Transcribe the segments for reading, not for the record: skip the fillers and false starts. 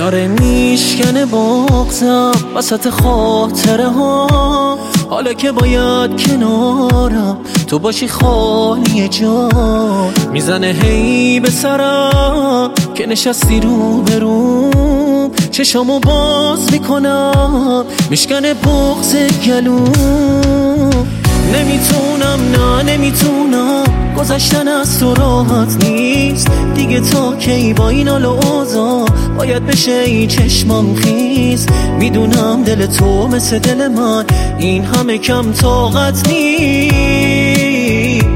داره میشکنه بغضم وسط خاطره ها. حالا که باید کنارم تو باشی خالی جان، میزنه هی به سرم که نشستی رو به روم. چشامو باز میکنم میشکنه بغض گلوم. نمیتونم نه نمیتونم گذشتن از تو راحت نیست دیگه. تا کی با این حال و اوضاع باید بشه این چشمام خیز؟ میدونم دل تو مثل دل من این همه کم طاقت نیست.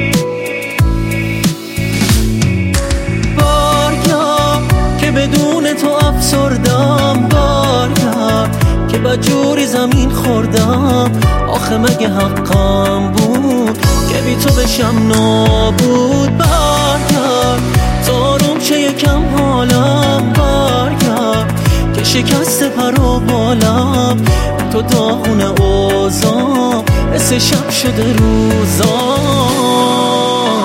برگرد که بدون تو افسردم، برگرد که بدجوری زمین خوردم. آخه مگه حقم بود که بی تو بشم نابود؟ برگرد تا آروم شه یکم حالم، برگرد که شکست پر و بالم. تو داغون اوضاع مثل شب شده روزام.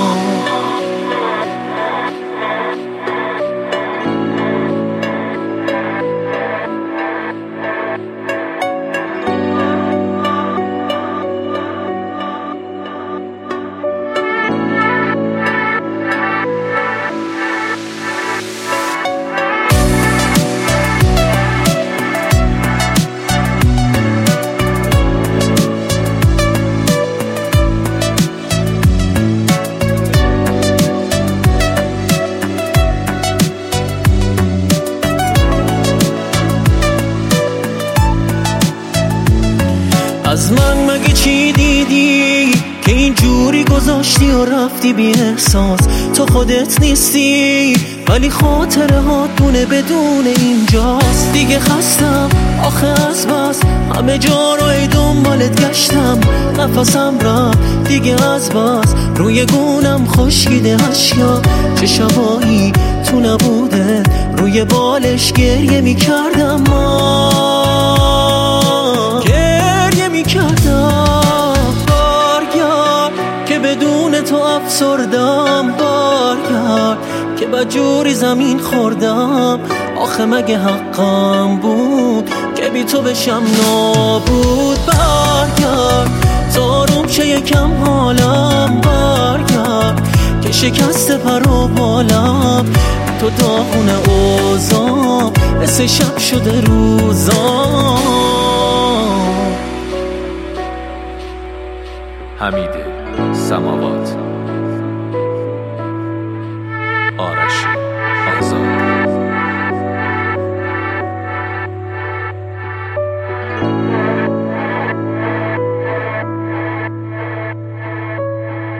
از من مگه چی دیدی که اینجوری گذاشتی و رفتی بی احساس؟ تو خودت نیستی ولی خاطره هات دونه بدون اینجاست. دیگه خستم آخه از بس همه جا رو ای دنبالت گشتم. نفسم رفت دیگه از بس روی گونم خشکیده اشیا. چه شبایی تو نبوده روی بالش گریه میکردم، گریه میکردم. برگرد که بدون تو افسردم، برگرد که بدجوری زمین خوردم. آخه مگه حقم بود که بی تو بشم نابود؟ برگرد تا آروم شه یکم حالم، برگرد که شکست پر و بالم. تو داغون اوضاع مثل شب شده روزام. حمید سماوات، آرشی.